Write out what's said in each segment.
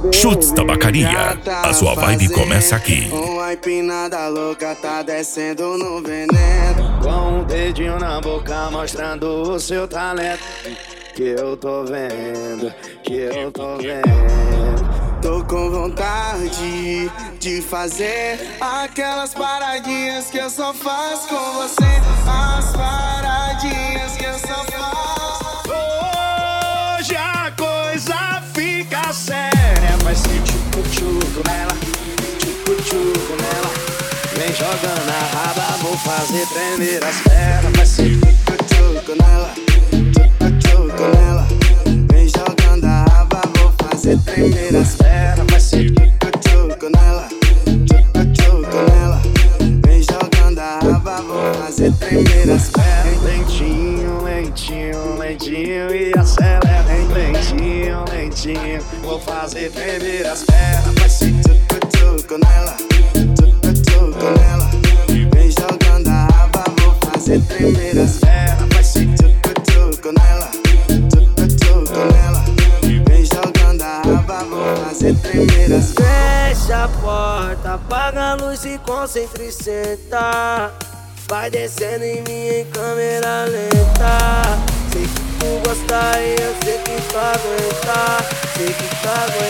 Chutes Tabacaria, a sua vibe começa aqui. Uma empinada louca tá descendo no veneno. Com um dedinho na boca mostrando o seu talento. Que eu tô vendo, que eu tô vendo. Tô com vontade de fazer aquelas paradinhas que eu só faço com você. As paradinhas que eu só faço. Hoje a coisa fica séria. Vai ser tchucu-tchucu nela, tchucu-tchucu nela. Vem jogando a raba, vou fazer tremer as pernas. Vai ser tchucu-tchucu nela, tchucu-tchucu nela. Vem jogando a raba, vou fazer tremer as pernas. vai ser tchucu-tchucu nela, tchucu-tchucu nela. Vem jogando a raba, vou fazer tremer as pernas. lentinho, lentinho, lentinho e acelera. Lentinho, lentinho, vou fazer tremer as pernas. Vai ser tchucu-tchucu nela, tchucu-tchucu nela. Vem jogando a raba, vou fazer tremer as pernas. Vai ser tchucu-tchucu nela, tchucu-tchucu nela. Vem jogando a raba, vou fazer tremer as pernas. Fecha a porta, apaga a luz e concentra e senta. Vai descendo em mim em câmera lenta. Sei que tu gosta e eu sei que tu aguenta. Sei que tu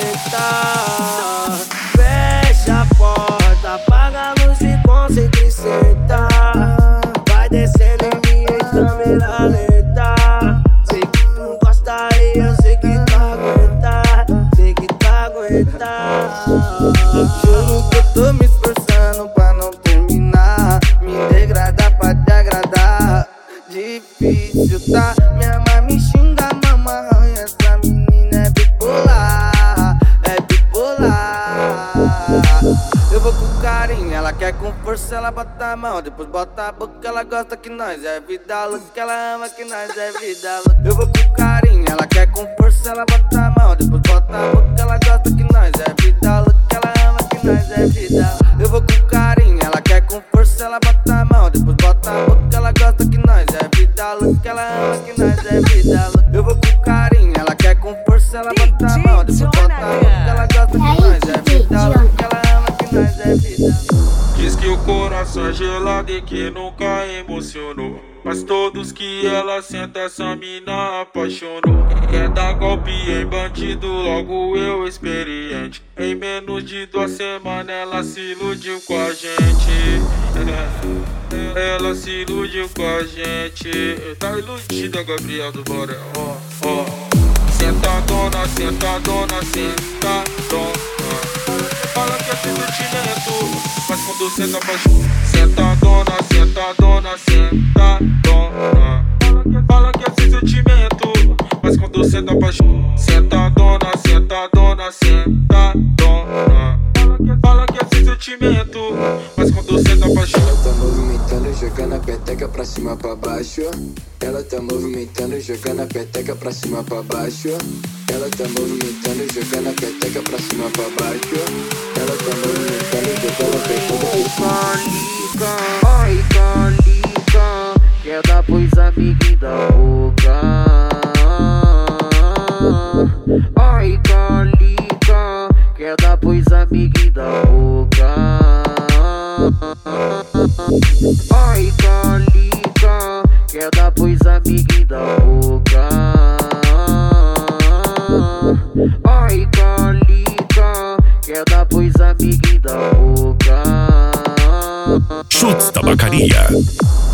aguenta. Fecha a porta, apaga a luz e concentra e senta. Vai descendo em mim em câmera lenta. Sei que tu gosta e eu sei que tu aguenta. Sei que tu aguenta. Juro que eu tô me esforçando pra não terminar. Me degradar pra te agradar. Difícil, tá? Minha mãe me xinga, mamãe. Essa menina é bipolar, é bipolar. Eu vou com carinho, ela quer com força, ela bota a mão, depois bota a boca, ela gosta que nós é vida louca, ela ama que nós é vida louca. Eu vou com carinho, ela quer com força, ela bota a mão, depois bota a boca, ela gosta que nós é vida louca, ela ama que nós é vida louca. Eu vou com carinho, ela quer com força, ela bota a mão, depois bota a boca, ela gosta que nós é vida louca, ela ama que nós é vida louca. Eu vou com carinho, ela quer com força, ela bota a mão, depois bota a boca, ela gosta que nós é vida louca, ela ama que nós é vida louca. Diz que o coração é gelado e que nunca emocionou, mas todos que ela senta essa mina apaixonou. Quer dar golpe em bandido, logo eu experiente. Em menos de 2 semanas ela se iludiu com a gente. Ela se iludiu com a gente. Tá iludida, Gabriel do Borel. Sentadona, sentadona, sentadona. Fala que é sem sentimento, mas quando senta apaixona. Sentadona, sentadona, sentadona. Fala que é sem sentimento, mas quando senta apaixona. Sentadona, sentadona, sentadona. Fala que é sem sentimento, mas quando senta apaixona. Ela tá movimentando, jogando a peteca pra cima pra baixo. Ela tá movimentando, jogando a peteca pra cima pra baixo. Ela tá movimentando, jogando a peteca pra cima pra baixo. Ela tá movimentando, jogando a peteca. Ai, calica, quer dar pois amiguinho da boca. Ai, calica, quer dar pois amiguinho da boca. Ai, calica, quer dar pois amiguinho da boca. Ai, calica, quer dar pois amiguinho da boca. Chutes Tabacaria.